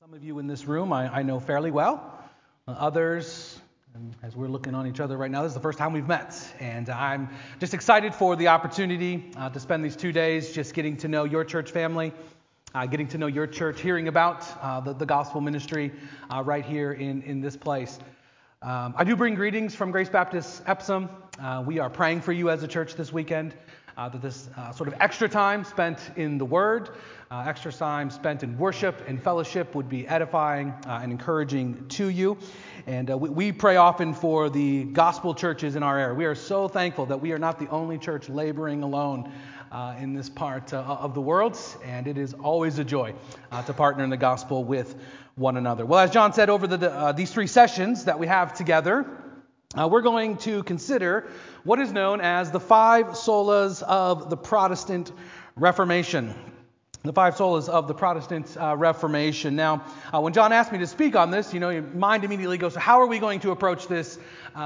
Some of you in this room I know fairly well. Others, and as we're looking on each other right now, this is the first time we've met. And I'm just excited for the opportunity to spend these 2 days just getting to know your church family, getting to know your church, hearing about the gospel ministry right here in this place. I do bring greetings from Grace Baptist Epsom. We are praying for you as a church this weekend. That this sort of extra time spent in the Word, extra time spent in worship and fellowship would be edifying and encouraging to you. And we pray often for the gospel churches in our area. We are so thankful that we are not the only church laboring alone in this part of the world, and it is always a joy to partner in the gospel with one another. Well, as John said, over these 3 sessions that we have together, we're going to consider what is known as the 5 solas of the Protestant Reformation. The 5 solas of the Protestant Reformation. Now, when John asked me to speak on this, your mind immediately goes, so how are we going to approach this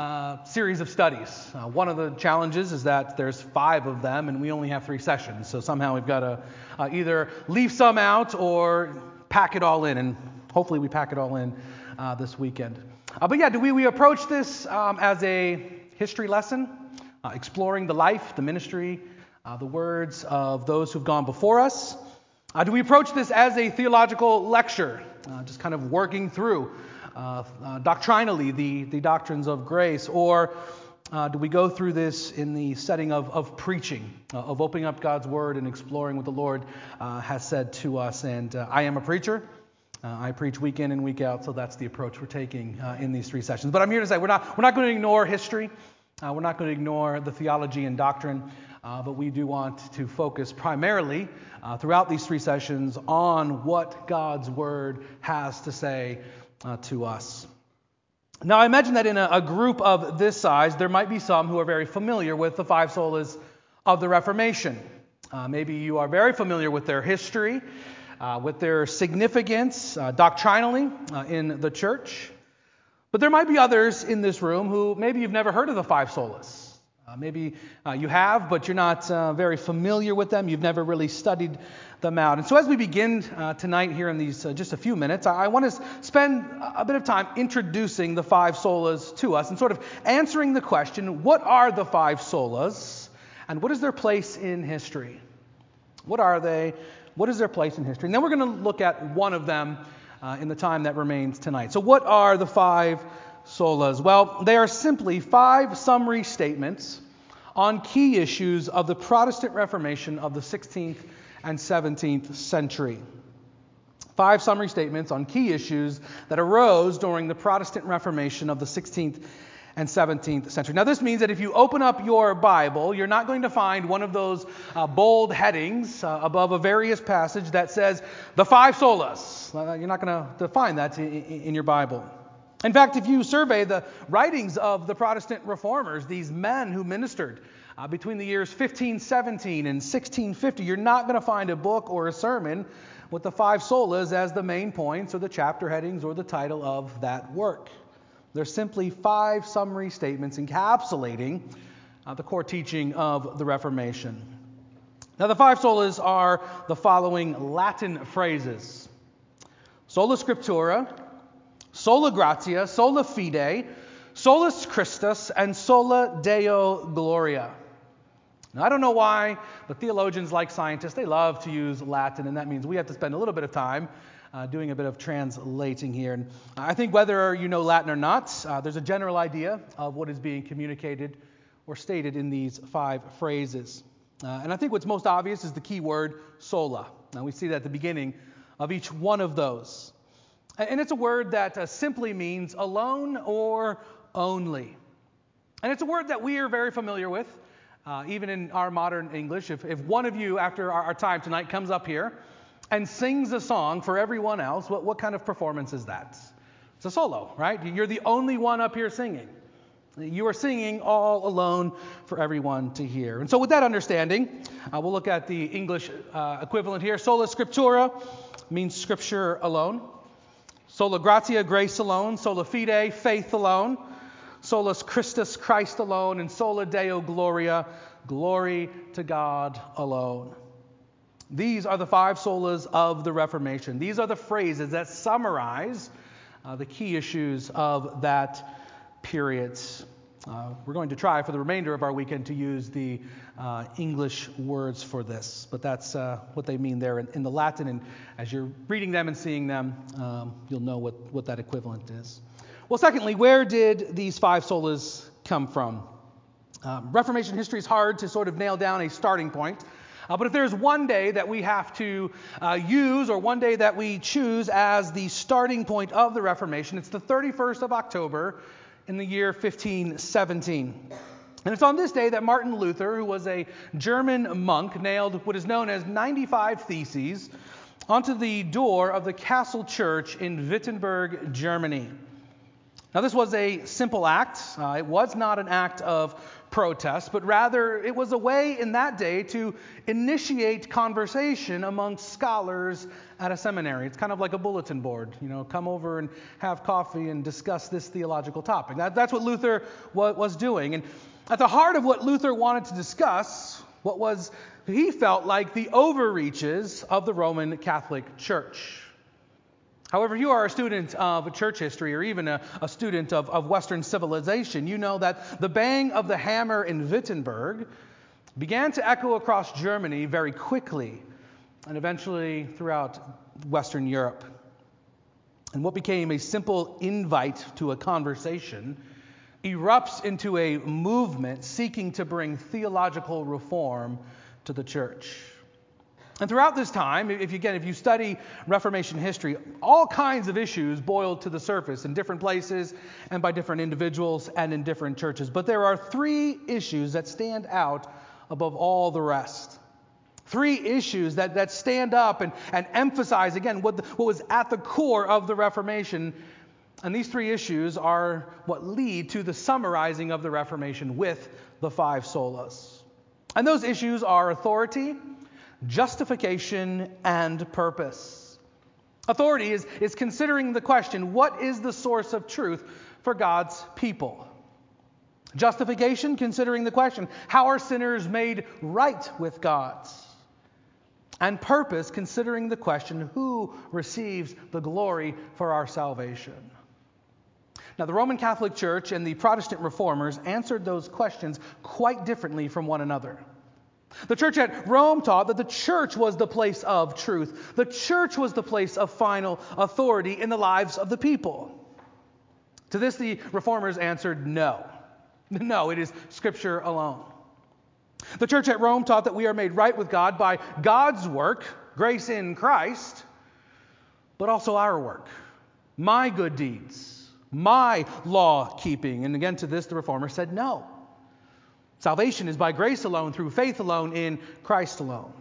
series of studies? One of the challenges is that there's 5 of them and we only have 3 sessions. So somehow we've got to either leave some out or pack it all in. And hopefully we pack it all in this weekend. But yeah, do we approach this as a history lesson, exploring the life, the ministry, the words of those who've gone before us? Do we approach this as a theological lecture, just kind of working through doctrinally the doctrines of grace? Or do we go through this in the setting of preaching, of opening up God's Word and exploring what the Lord has said to us? And I am a preacher. I preach week in and week out, so that's the approach we're taking in these 3 sessions. But I'm here to say we're not going to ignore history. We're not going to ignore the theology and doctrine, but we do want to focus primarily throughout these 3 sessions on what God's Word has to say to us. Now, I imagine that in a group of this size, there might be some who are very familiar with the 5 solas of the Reformation. Maybe you are very familiar with their history, with their significance doctrinally in the church. But there might be others in this room who maybe you've never heard of the 5 solas. Maybe you have, but you're not very familiar with them. You've never really studied them out. And so as we begin tonight here in these just a few minutes, I want to spend a bit of time introducing the 5 solas to us and sort of answering the question, what are the 5 solas and what is their place in history? What are they? What is their place in history? And then we're going to look at one of them in the time that remains tonight. So what are the 5 solas? Well, they are simply 5 summary statements on key issues of the Protestant Reformation of the 16th and 17th century. 5 summary statements on key issues that arose during the Protestant Reformation of the 16th and 17th century. Now, this means that if you open up your Bible, you're not going to find one of those bold headings above a various passage that says the 5 solas. You're not going to find that in your Bible. In fact, if you survey the writings of the Protestant reformers, these men who ministered between the years 1517 and 1650, you're not going to find a book or a sermon with the 5 solas as the main points or the chapter headings or the title of that work. They're simply 5 summary statements encapsulating the core teaching of the Reformation. Now, the 5 solas are the following Latin phrases: sola scriptura, sola gratia, sola fide, solus Christus, and sola Deo gloria. Now, I don't know why, but theologians, like scientists, they love to use Latin, and that means we have to spend a little bit of time doing a bit of translating here. And I think whether you know Latin or not, there's a general idea of what is being communicated or stated in these 5 phrases. And I think what's most obvious is the key word sola. Now, we see that at the beginning of each one of those. And it's a word that simply means alone or only. And it's a word that we are very familiar with, even in our modern English. If one of you, after our time tonight, comes up here and sings a song for everyone else, what kind of performance is that? It's a solo, right? You're the only one up here singing. You are singing all alone for everyone to hear. And so with that understanding, we'll look at the English equivalent here. Sola scriptura means scripture alone. Sola gratia, grace alone. Sola fide, faith alone. Solus Christus, Christ alone. And sola Deo gloria, glory to God alone. These are the five solas of the Reformation. These are the phrases that summarize the key issues of that period. We're going to try for the remainder of our weekend to use the English words for this, but that's what they mean there in the Latin, and as you're reading them and seeing them, you'll know what that equivalent is. Well, secondly, where did these five solas come from? Reformation history is hard to sort of nail down a starting point. But if there's one day that we have to use, or one day that we choose as the starting point of the Reformation, it's the 31st of October in the year 1517. And it's on this day that Martin Luther, who was a German monk, nailed what is known as 95 Theses onto the door of the Castle Church in Wittenberg, Germany. Now, this was a simple act. It was not an act of protest, but rather it was a way in that day to initiate conversation amongst scholars at a seminary. It's kind of like a bulletin board. Come over and have coffee and discuss this theological topic. That's what Luther was doing. And at the heart of what Luther wanted to discuss, what was, he felt like, the overreaches of the Roman Catholic Church. However, if you are a student of church history, or even a student of Western civilization, you know that the bang of the hammer in Wittenberg began to echo across Germany very quickly, and eventually throughout Western Europe. And what became a simple invite to a conversation erupts into a movement seeking to bring theological reform to the church. And throughout this time, if you study Reformation history, all kinds of issues boiled to the surface in different places and by different individuals and in different churches. But there are three issues that stand out above all the rest. Three issues that stand up and emphasize, again, what was at the core of the Reformation. And these three issues are what lead to the summarizing of the Reformation with the five solas. And those issues are authority, justification, and purpose. Authority is considering the question, what is the source of truth for God's people? Justification, considering the question, how are sinners made right with God? And purpose, considering the question, who receives the glory for our salvation? Now, the Roman Catholic Church and the Protestant Reformers answered those questions quite differently from one another. The church at Rome taught that the church was the place of truth. The church was the place of final authority in the lives of the people. To this, the Reformers answered no. No, it is Scripture alone. The church at Rome taught that we are made right with God by God's work, grace in Christ, but also our work, my good deeds, my law keeping. And again, to this, the Reformers said no. Salvation is by grace alone, through faith alone, in Christ alone.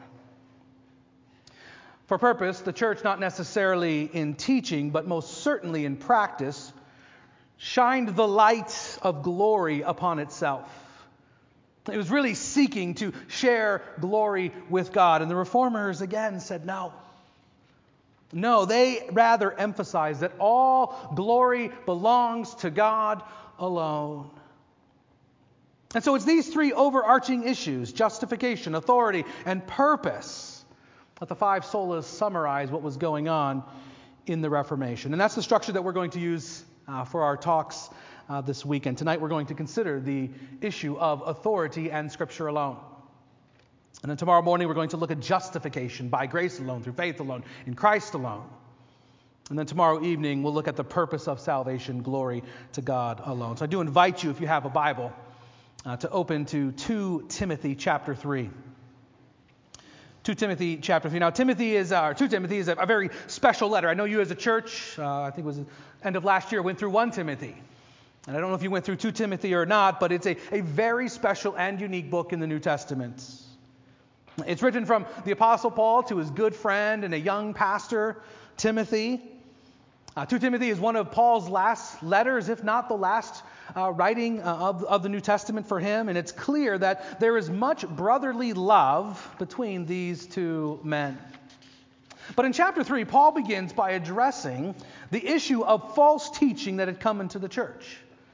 For purpose, the church, not necessarily in teaching, but most certainly in practice, shined the light of glory upon itself. It was really seeking to share glory with God. And the Reformers, again, said no. No, they rather emphasized that all glory belongs to God alone. And so it's these three overarching issues, justification, authority, and purpose, that the five solas summarize what was going on in the Reformation. And that's the structure that we're going to use for our talks this weekend. Tonight we're going to consider the issue of authority and Scripture alone. And then tomorrow morning we're going to look at justification by grace alone, through faith alone, in Christ alone. And then tomorrow evening we'll look at the purpose of salvation, glory to God alone. So I do invite you, if you have a Bible, to open to 2 Timothy chapter 3. 2 Timothy chapter 3. Now, 2 Timothy is a very special letter. I know you as a church, I think it was end of last year, went through 1 Timothy. And I don't know if you went through 2 Timothy or not, but it's a very special and unique book in the New Testament. It's written from the Apostle Paul to his good friend and a young pastor, Timothy. 2 Timothy is one of Paul's last letters, if not the last writing of the New Testament for him. And it's clear that there is much brotherly love between these two men. But in chapter 3, Paul begins by addressing the issue of false teaching that had come into the church.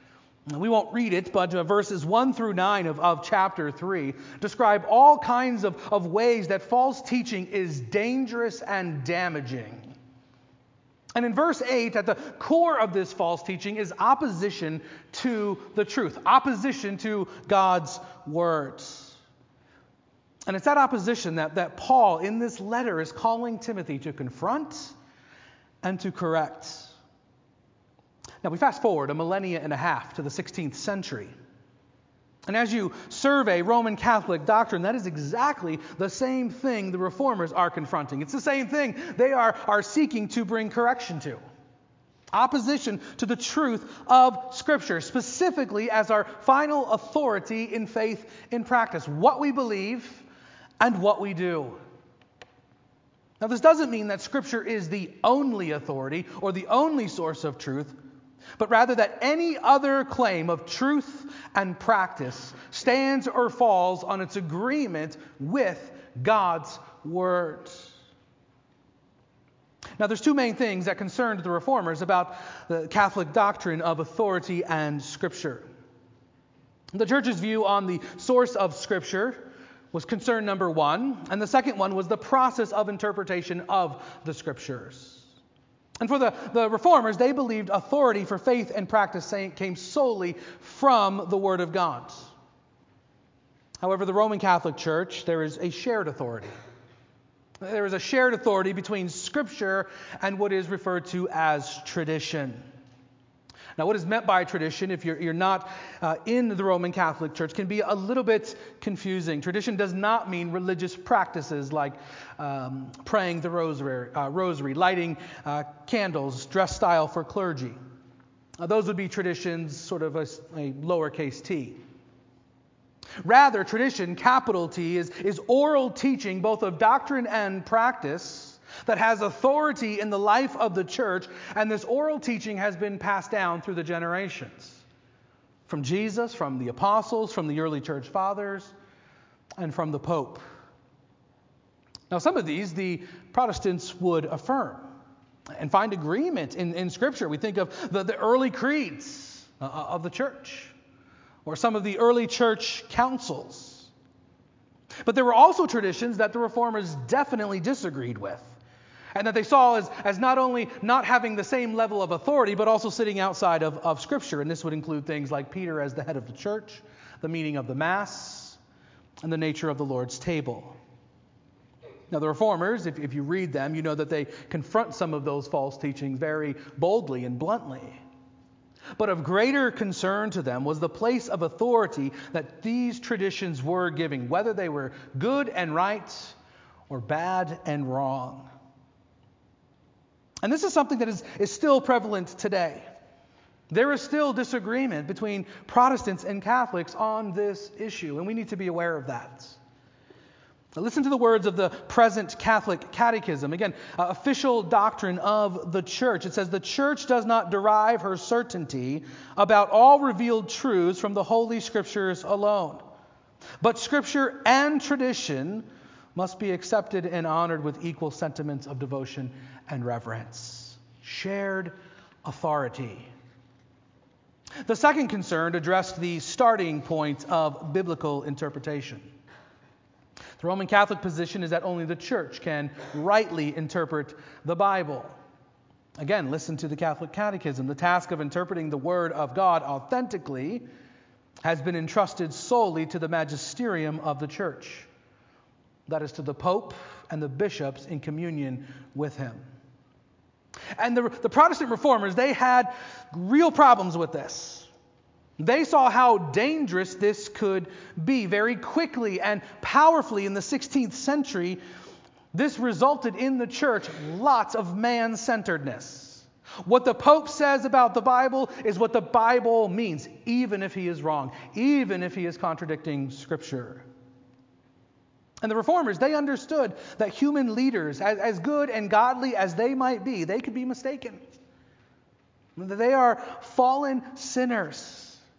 We won't read it, but verses 1 through 9 of chapter 3 describe all kinds of ways that false teaching is dangerous and damaging. And in verse 8, at the core of this false teaching is opposition to the truth, opposition to God's words. And it's that opposition that Paul, in this letter, is calling Timothy to confront and to correct. Now, we fast forward a millennia and a half to the 16th century. And as you survey Roman Catholic doctrine, that is exactly the same thing the Reformers are confronting. It's the same thing they are seeking to bring correction to. Opposition to the truth of Scripture, specifically as our final authority in faith in practice. What we believe and what we do. Now, this doesn't mean that Scripture is the only authority or the only source of truth, but rather that any other claim of truth and practice stands or falls on its agreement with God's Word. Now, there's two main things that concerned the Reformers about the Catholic doctrine of authority and Scripture. The Church's view on the source of Scripture was concern number one, and the second one was the process of interpretation of the Scriptures. And for the Reformers, they believed authority for faith and practice came solely from the Word of God. However, the Roman Catholic Church, there is a shared authority. There is a shared authority between Scripture and what is referred to as tradition. Now, what is meant by tradition, if you're not in the Roman Catholic Church, can be a little bit confusing. Tradition does not mean religious practices like praying the rosary, lighting candles, dress style for clergy. Those would be traditions, sort of a lowercase t. Rather, tradition, capital T, is oral teaching both of doctrine and practice that has authority in the life of the church, and this oral teaching has been passed down through the generations. From Jesus, from the apostles, from the early church fathers, and from the Pope. Now, some of these the Protestants would affirm and find agreement in Scripture. We think of the early creeds of the church, or some of the early church councils. But there were also traditions that the Reformers definitely disagreed with, and that they saw as not only not having the same level of authority, but also sitting outside of Scripture. And this would include things like Peter as the head of the church, the meaning of the Mass, and the nature of the Lord's table. Now, the Reformers, if you read them, you know that they confront some of those false teachings very boldly and bluntly. But of greater concern to them was the place of authority that these traditions were giving, whether they were good and right or bad and wrong. And this is something that is still prevalent today. There is still disagreement between Protestants and Catholics on this issue, and we need to be aware of that. Now, listen to the words of the present Catholic Catechism. Again, official doctrine of the Church. It says, "The Church does not derive her certainty about all revealed truths from the Holy Scriptures alone. But Scripture and tradition must be accepted and honored with equal sentiments of devotion and reverence." Shared authority. The second concern addressed the starting point of biblical interpretation. The Roman Catholic position is that only the Church can rightly interpret the Bible. Again, listen to the Catholic Catechism. The task of interpreting the Word of God authentically has been entrusted solely to the magisterium of the Church. That is, to the Pope and the bishops in communion with him. And the Protestant Reformers, they had real problems with this. They saw how dangerous this could be. Very quickly and powerfully in the 16th century, this resulted in the church lots of man-centeredness. What the Pope says about the Bible is what the Bible means, even if he is wrong, even if he is contradicting Scripture. And the Reformers, they understood that human leaders, as good and godly as they might be, they could be mistaken. They are fallen sinners.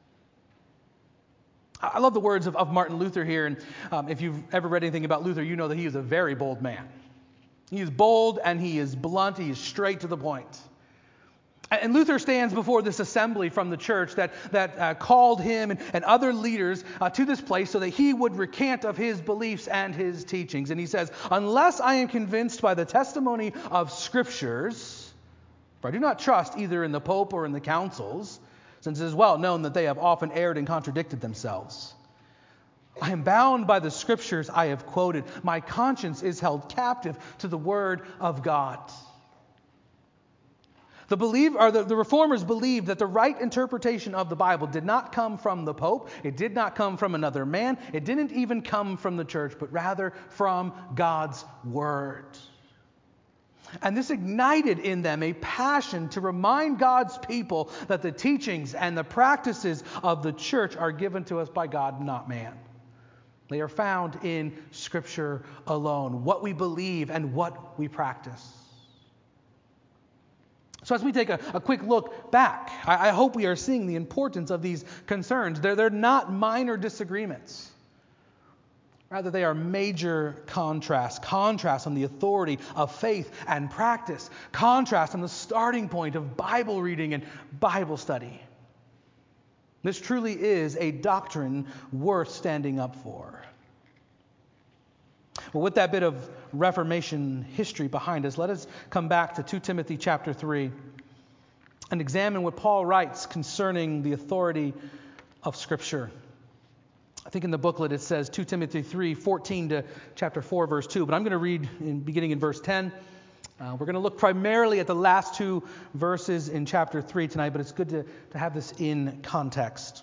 I love the words of Martin Luther here. And if you've ever read anything about Luther, you know that he is a very bold man. He is bold and he is blunt. He is straight to the point. And Luther stands before this assembly from the church that called him and other leaders to this place so that he would recant of his beliefs and his teachings. And he says, unless I am convinced by the testimony of Scriptures, for I do not trust either in the Pope or in the councils, since it is well known that they have often erred and contradicted themselves. I am bound by the Scriptures I have quoted. My conscience is held captive to the Word of God. The Reformers believed that the right interpretation of the Bible did not come from the Pope. It did not come from another man. It didn't even come from the church, but rather from God's Word. And this ignited in them a passion to remind God's people that the teachings and the practices of the church are given to us by God, not man. They are found in Scripture alone, what we believe and what we practice. So as we take a quick look back, I hope we are seeing the importance of these concerns. They're not minor disagreements. Rather, they are major contrasts on the authority of faith and practice, contrast on the starting point of Bible reading and Bible study. This truly is a doctrine worth standing up for. Well, with that bit of Reformation history behind us, let us come back to 2 Timothy chapter 3 and examine what Paul writes concerning the authority of Scripture. I think in the booklet it says 2 Timothy 3:14 to chapter 4, verse 2, but I'm going to read beginning in verse 10. We're going to look primarily at the last two verses in chapter 3 tonight, but it's good to have this in context.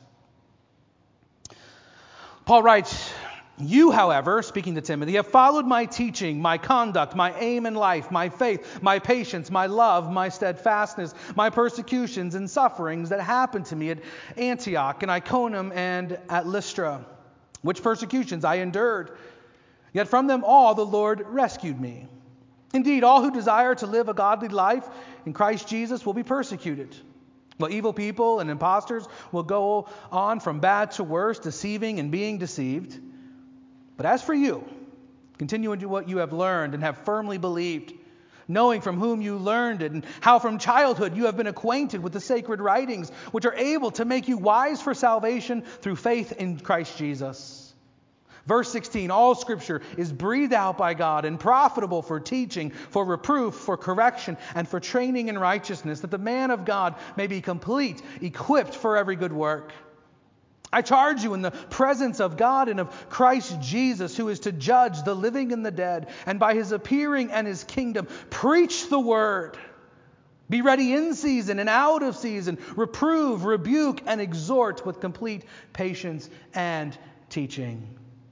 Paul writes, "You, however," speaking to Timothy, "have followed my teaching, my conduct, my aim in life, my faith, my patience, my love, my steadfastness, my persecutions and sufferings that happened to me at Antioch and Iconium and at Lystra, which persecutions I endured. Yet from them all the Lord rescued me. Indeed, all who desire to live a godly life in Christ Jesus will be persecuted. While evil people and impostors will go on from bad to worse, deceiving and being deceived. But as for you, continue into what you have learned and have firmly believed, knowing from whom you learned it, and how from childhood you have been acquainted with the sacred writings, which are able to make you wise for salvation through faith in Christ Jesus." Verse 16, "All Scripture is breathed out by God and profitable for teaching, for reproof, for correction, and for training in righteousness, that the man of God may be complete, equipped for every good work. I charge you in the presence of God and of Christ Jesus, who is to judge the living and the dead, and by his appearing and his kingdom, preach the word. Be ready in season and out of season. Reprove, rebuke, and exhort with complete patience and teaching."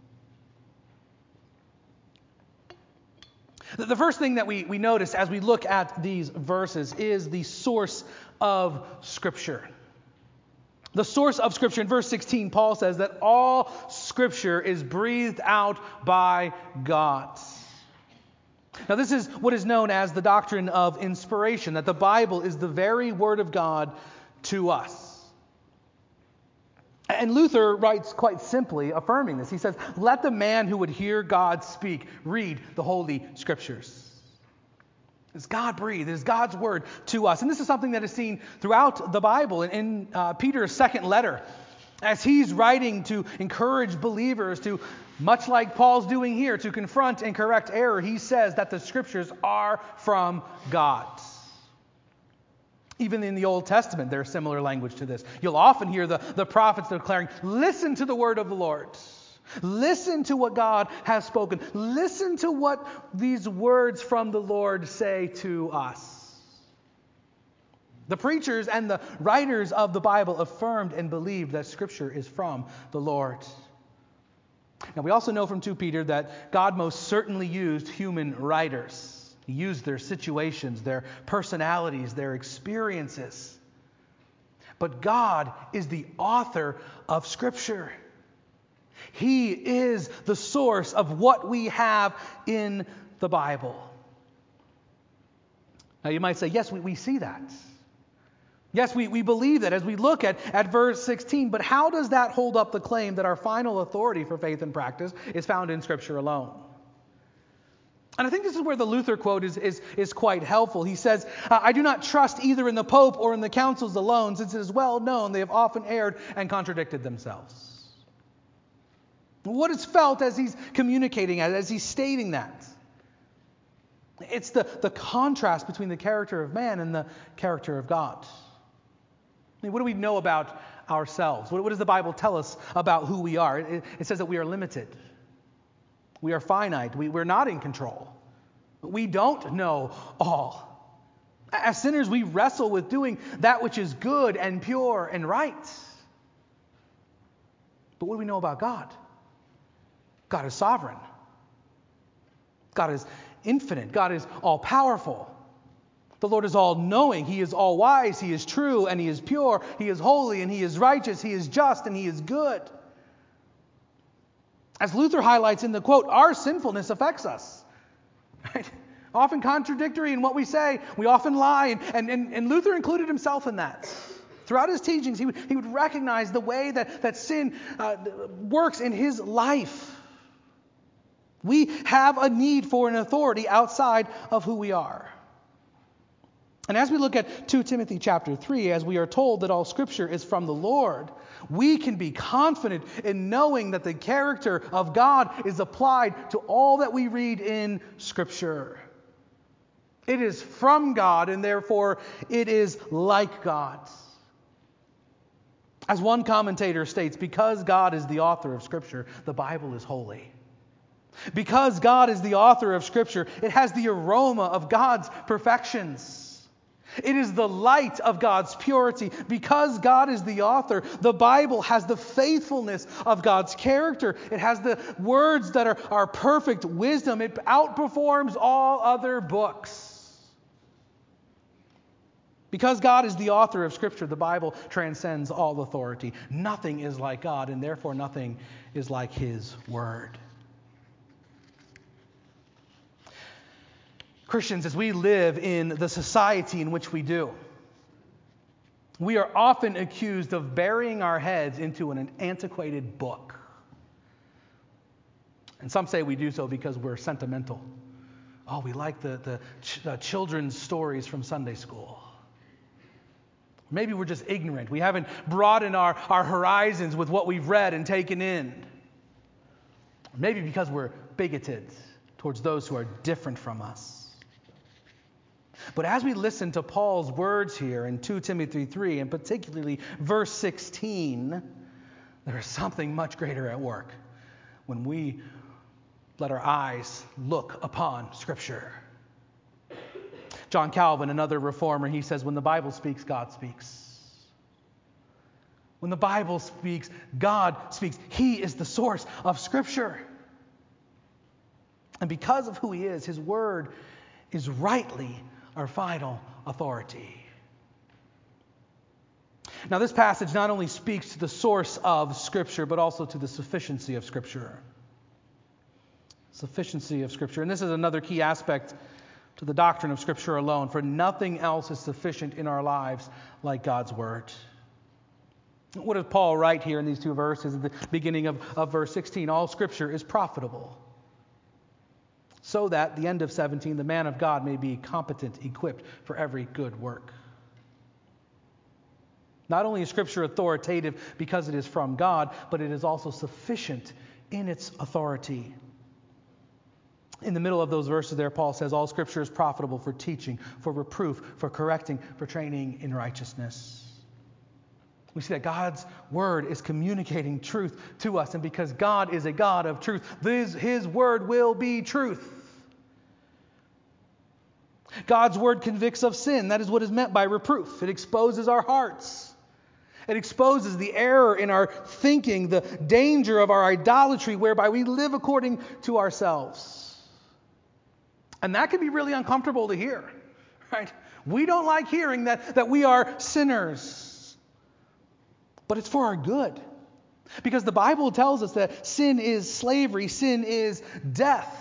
The first thing that we notice as we look at these verses is the source of Scripture. The source of Scripture. In verse 16, Paul says that all Scripture is breathed out by God. Now, this is what is known as the doctrine of inspiration, that the Bible is the very Word of God to us. And Luther writes quite simply, affirming this. He says, "Let the man who would hear God speak read the Holy Scriptures." It's God-breathed. It is God's Word to us. And this is something that is seen throughout the Bible. In Peter's second letter, as he's writing to encourage believers to, much like Paul's doing here, to confront and correct error, he says that the Scriptures are from God. Even in the Old Testament, there's similar language to this. You'll often hear the prophets declaring, "Listen to the word of the Lord. Listen to what God has spoken. Listen to what these words from the Lord say to us." The preachers and the writers of the Bible affirmed and believed that Scripture is from the Lord. Now, we also know from 2 Peter that God most certainly used human writers. He used their situations, their personalities, their experiences. But God is the author of Scripture. He is the source of what we have in the Bible. Now you might say, yes, we see that. Yes, we believe that as we look at verse 16, but how does that hold up the claim that our final authority for faith and practice is found in Scripture alone? And I think this is where the Luther quote is quite helpful. He says, I do not trust either in the Pope or in the councils alone, since it is well known they have often erred and contradicted themselves. What is felt as he's communicating, as he's stating that? It's the contrast between the character of man and the character of God. I mean, what do we know about ourselves? What does the Bible tell us about who we are? It says that we are limited. We are finite. We're not in control. We don't know all. As sinners, we wrestle with doing that which is good and pure and right. But what do we know about God? God is sovereign. God is infinite. God is all-powerful. The Lord is all-knowing. He is all-wise. He is true and He is pure. He is holy and He is righteous. He is just and He is good. As Luther highlights in the quote, our sinfulness affects us. Right? Often contradictory in what we say. We often lie. And Luther included himself in that. Throughout his teachings, he would recognize the way that sin works in his life. We have a need for an authority outside of who we are. And as we look at 2 Timothy chapter 3, as we are told that all Scripture is from the Lord, we can be confident in knowing that the character of God is applied to all that we read in Scripture. It is from God, and therefore it is like God. As one commentator states, because God is the author of Scripture, the Bible is holy. Because God is the author of Scripture, it has the aroma of God's perfections. It is the light of God's purity. Because God is the author, the Bible has the faithfulness of God's character. It has the words that are perfect wisdom. It outperforms all other books. Because God is the author of Scripture, the Bible transcends all authority. Nothing is like God, and therefore nothing is like His Word. Christians, as we live in the society in which we do, we are often accused of burying our heads into an antiquated book. And some say we do so because we're sentimental. Oh, we like the children's stories from Sunday school. Maybe we're just ignorant. We haven't broadened our horizons with what we've read and taken in. Maybe because we're bigoted towards those who are different from us. But as we listen to Paul's words here in 2 Timothy 3, and particularly verse 16, there is something much greater at work when we let our eyes look upon Scripture. John Calvin, another reformer, he says, when the Bible speaks, God speaks. When the Bible speaks, God speaks. He is the source of Scripture. And because of who He is, His Word is rightly our final authority. Now, this passage not only speaks to the source of Scripture, but also to the sufficiency of Scripture. Sufficiency of Scripture. And this is another key aspect to the doctrine of Scripture alone, for nothing else is sufficient in our lives like God's Word. What does Paul write here in these two verses at the beginning of verse 16? All Scripture is profitable, so that, the end of 17, the man of God may be competent, equipped for every good work. Not only is Scripture authoritative because it is from God, but it is also sufficient in its authority. In the middle of those verses there, Paul says, all Scripture is profitable for teaching, for reproof, for correcting, for training in righteousness. We see that God's Word is communicating truth to us. And because God is a God of truth, His Word will be truth. God's Word convicts of sin. That is what is meant by reproof. It exposes our hearts. It exposes the error in our thinking, the danger of our idolatry, whereby we live according to ourselves. And that can be really uncomfortable to hear, right? We don't like hearing that we are sinners. But it's for our good. Because the Bible tells us that sin is slavery, sin is death.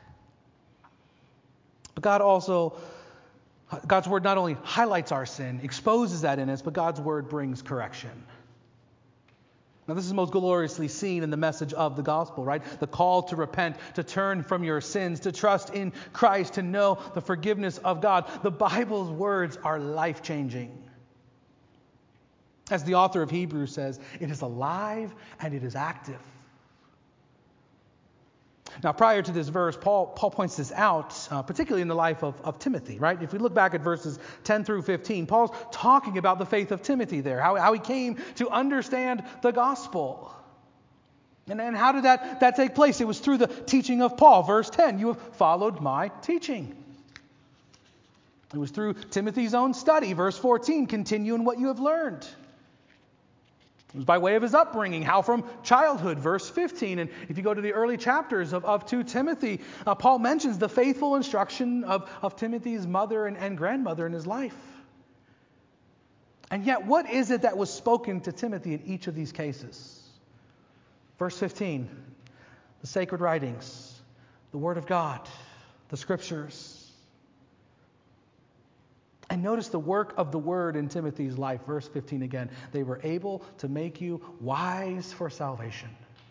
But God's Word not only highlights our sin, exposes that in us, but God's Word brings correction. Now, this is most gloriously seen in the message of the gospel, right? The call to repent, to turn from your sins, to trust in Christ, to know the forgiveness of God. The Bible's words are life-changing. As the author of Hebrews says, it is alive and it is active. Now, prior to this verse, Paul points this out, particularly in the life of Timothy, right? If we look back at verses 10 through 15, Paul's talking about the faith of Timothy there, how he came to understand the gospel. And how did that take place? It was through the teaching of Paul. Verse 10, you have followed my teaching. It was through Timothy's own study. Verse 14, continue in what you have learned. It was by way of his upbringing, how from childhood, verse 15. And if you go to the early chapters of 2 Timothy, Paul mentions the faithful instruction of Timothy's mother and grandmother in his life. And yet, what is it that was spoken to Timothy in each of these cases? Verse 15, the sacred writings, the Word of God, the Scriptures. And notice the work of the Word in Timothy's life. Verse 15 again. They were able to make you wise for salvation.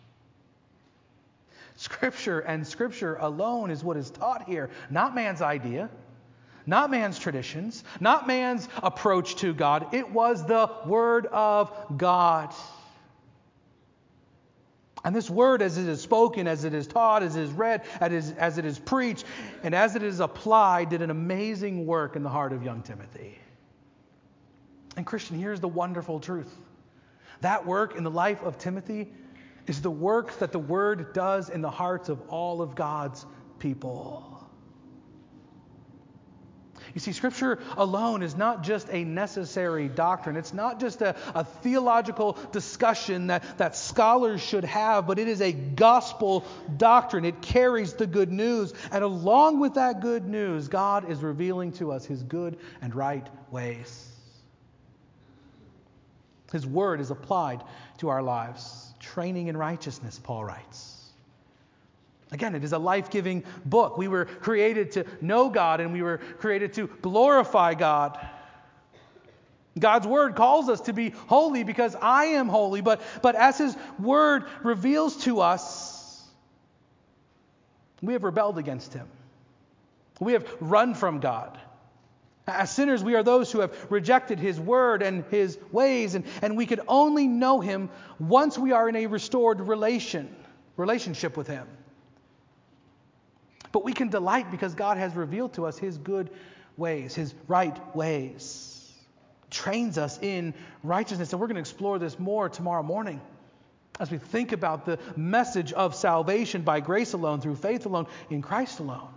Scripture and Scripture alone is what is taught here. Not man's idea. Not man's traditions. Not man's approach to God. It was the Word of God. And this word, as it is spoken, as it is taught, as it is read, as it is preached, and as it is applied, did an amazing work in the heart of young Timothy. And Christian, here's the wonderful truth. That work in the life of Timothy is the work that the word does in the hearts of all of God's people. You see, Scripture alone is not just a necessary doctrine. It's not just a theological discussion that scholars should have, but it is a gospel doctrine. It carries the good news. And along with that good news, God is revealing to us His good and right ways. His word is applied to our lives. Training in righteousness, Paul writes. Again, it is a life-giving book. We were created to know God, and we were created to glorify God. God's word calls us to be holy because I am holy. But as His word reveals to us, we have rebelled against Him. We have run from God. As sinners, we are those who have rejected His word and His ways, and we could only know Him once we are in a restored relationship with Him. But we can delight because God has revealed to us His good ways, His right ways. Trains us in righteousness. And we're going to explore this more tomorrow morning as we think about the message of salvation by grace alone, through faith alone, in Christ alone.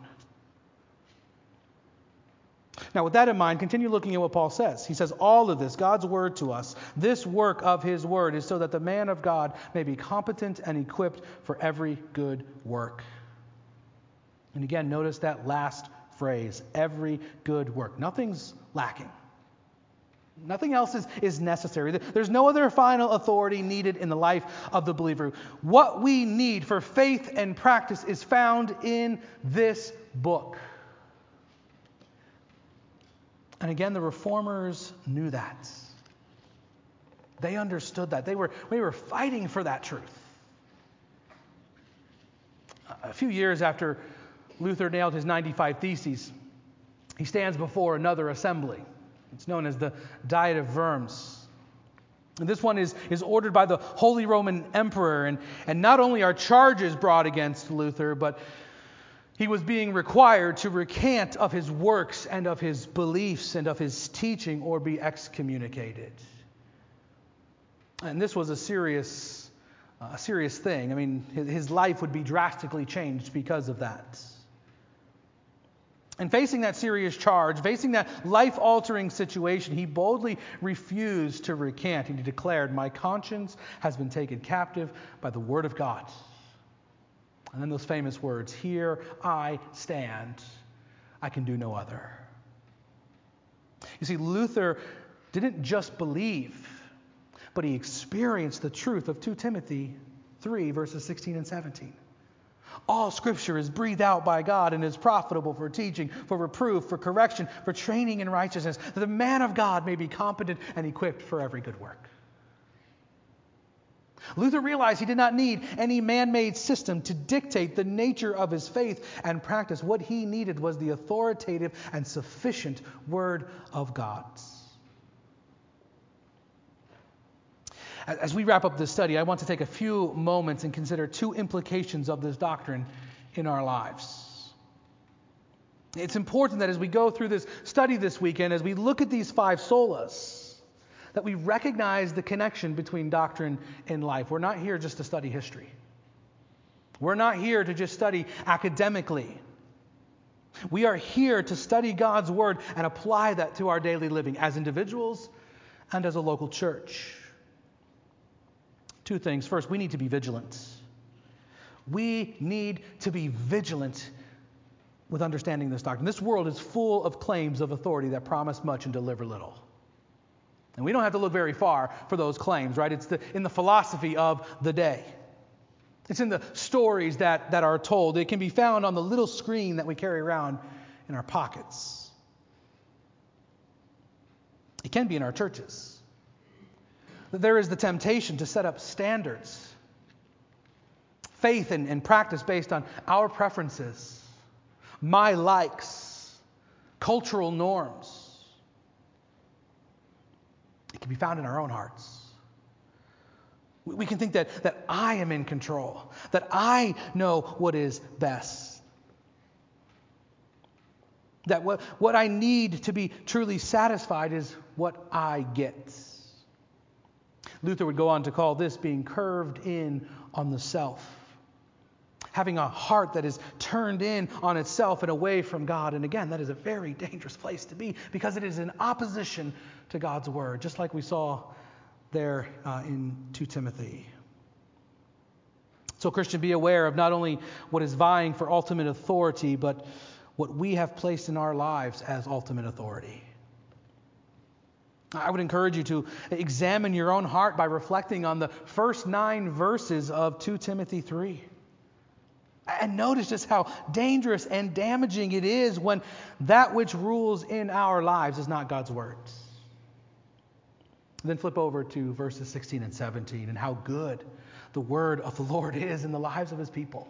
Now, with that in mind, continue looking at what Paul says. He says, all of this, God's word to us, this work of His word is so that the man of God may be competent and equipped for every good work. And again, notice that last phrase, every good work. Nothing's lacking. Nothing else is necessary. There's no other final authority needed in the life of the believer. What we need for faith and practice is found in this book. And again, the Reformers knew that. They understood that. They were fighting for that truth. A few years after Luther nailed his 95 Theses, he stands before another assembly. It's known as the Diet of Worms. And this one is ordered by the Holy Roman Emperor. And not only are charges brought against Luther, but he was being required to recant of his works and of his beliefs and of his teaching or be excommunicated. And this was a serious thing. I mean, his life would be drastically changed because of that. And facing that serious charge, facing that life-altering situation, he boldly refused to recant. And he declared, my conscience has been taken captive by the word of God. And then those famous words, here I stand, I can do no other. You see, Luther didn't just believe, but he experienced the truth of 2 Timothy 3, verses 16 and 17. All Scripture is breathed out by God and is profitable for teaching, for reproof, for correction, for training in righteousness, that the man of God may be competent and equipped for every good work. Luther realized he did not need any man-made system to dictate the nature of his faith and practice. What he needed was the authoritative and sufficient Word of God. As we wrap up this study, I want to take a few moments and consider two implications of this doctrine in our lives. It's important that as we go through this study this weekend, as we look at these five solas, that we recognize the connection between doctrine and life. We're not here just to study history. We're not here to just study academically. We are here to study God's Word and apply that to our daily living as individuals and as a local church. Two things. First, we need to be vigilant. We need to be vigilant with understanding this doctrine. This world is full of claims of authority that promise much and deliver little. And we don't have to look very far for those claims, right? It's in the philosophy of the day. It's in the stories that are told. It can be found on the little screen that we carry around in our pockets. It can be in our churches. There is the temptation to set up standards, faith and practice based on our preferences, my likes, cultural norms. It can be found in our own hearts. We can think that I am in control, that I know what is best, that what I need to be truly satisfied is what I get. Luther would go on to call this being curved in on the self, having a heart that is turned in on itself and away from God. And again, that is a very dangerous place to be because it is in opposition to God's Word, just like we saw there in 2 Timothy. So, Christian, be aware of not only what is vying for ultimate authority, but what we have placed in our lives as ultimate authority. I would encourage you to examine your own heart by reflecting on the first 9 verses of 2 Timothy 3. And notice just how dangerous and damaging it is when that which rules in our lives is not God's words. Then flip over to verses 16 and 17 and how good the word of the Lord is in the lives of his people.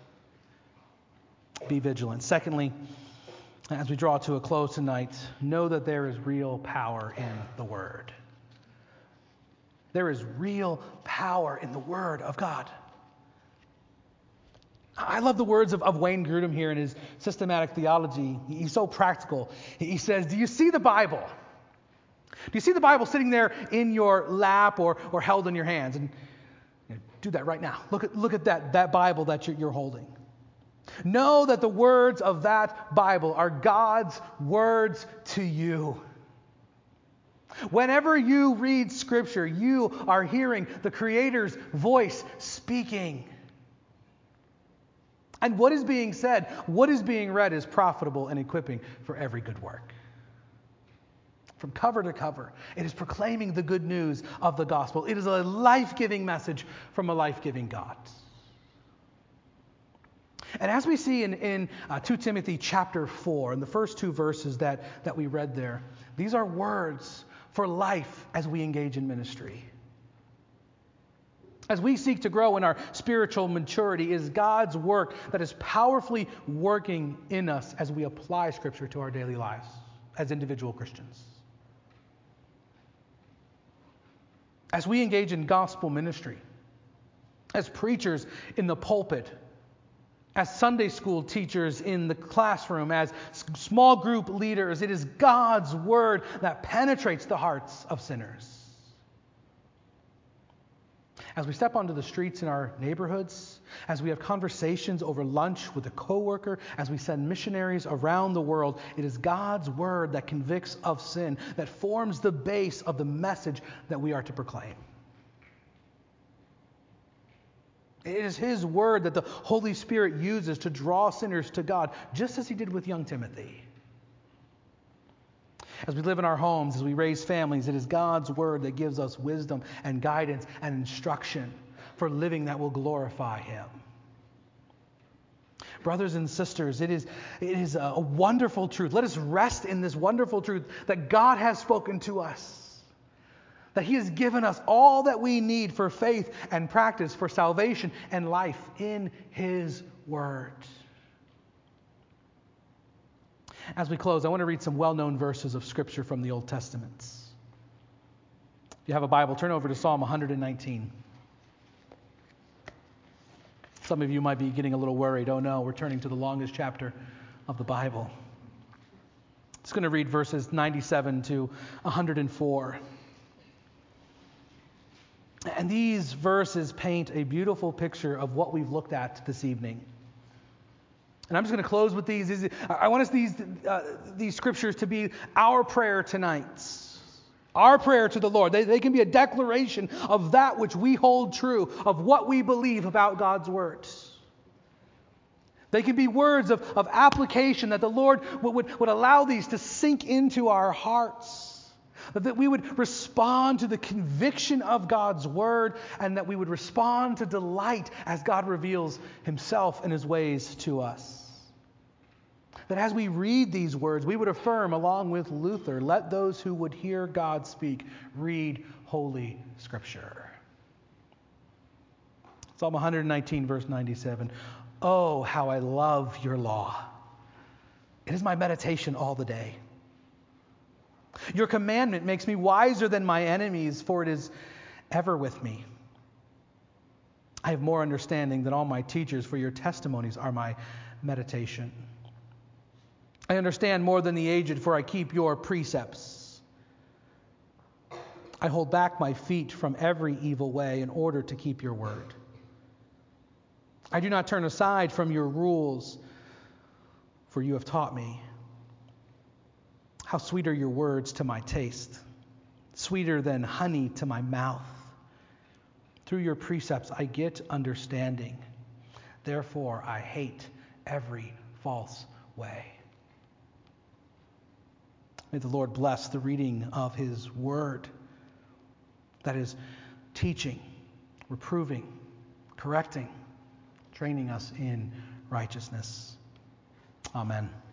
Be vigilant. Secondly, as we draw to a close tonight, know that there is real power in the Word. There is real power in the Word of God. I love the words of Wayne Grudem here in his systematic theology. He's so practical. He says, do you see the Bible? Do you see the Bible sitting there in your lap or held in your hands? And do that right now. Look at that Bible that you're holding. Know that the words of that Bible are God's words to you. Whenever you read Scripture, you are hearing the Creator's voice speaking. And what is being said, what is being read is profitable and equipping for every good work. From cover to cover, it is proclaiming the good news of the gospel. It is a life-giving message from a life-giving God. And as we see in 2 Timothy chapter 4, in the first 2 verses that we read there, these are words for life as we engage in ministry. As we seek to grow in our spiritual maturity, is God's work that is powerfully working in us as we apply Scripture to our daily lives as individual Christians. As we engage in gospel ministry, as preachers in the pulpit, as Sunday school teachers in the classroom, as small group leaders, it is God's word that penetrates the hearts of sinners. As we step onto the streets in our neighborhoods, as we have conversations over lunch with a coworker, as we send missionaries around the world, it is God's word that convicts of sin, that forms the base of the message that we are to proclaim. It is his word that the Holy Spirit uses to draw sinners to God, just as he did with young Timothy. As we live in our homes, as we raise families, it is God's word that gives us wisdom and guidance and instruction for living that will glorify him. Brothers and sisters, it is a wonderful truth. Let us rest in this wonderful truth that God has spoken to us. that He has given us all that we need for faith and practice, for salvation and life in His Word. As we close, I want to read some well-known verses of Scripture from the Old Testament. If you have a Bible, turn over to Psalm 119. Some of you might be getting a little worried. Oh no, we're turning to the longest chapter of the Bible. It's going to read verses 97 to 104. And these verses paint a beautiful picture of what we've looked at this evening. And I'm just going to close with these. I want us these scriptures to be our prayer tonight. Our prayer to the Lord. They can be a declaration of that which we hold true, of what we believe about God's Word. They can be words of application, that the Lord would allow these to sink into our hearts. That we would respond to the conviction of God's Word, and that we would respond to delight as God reveals Himself and His ways to us. That as we read these words, we would affirm, along with Luther, let those who would hear God speak read Holy Scripture. Psalm 119, verse 97. Oh, how I love your law. It is my meditation all the day. Your commandment makes me wiser than my enemies, for it is ever with me. I have more understanding than all my teachers, for your testimonies are my meditation. I understand more than the aged, for I keep your precepts. I hold back my feet from every evil way in order to keep your word. I do not turn aside from your rules, for you have taught me. How sweet are your words to my taste, sweeter than honey to my mouth. Through your precepts I get understanding. Therefore I hate every false way. May the Lord bless the reading of His Word, that is teaching, reproving, correcting, training us in righteousness. Amen.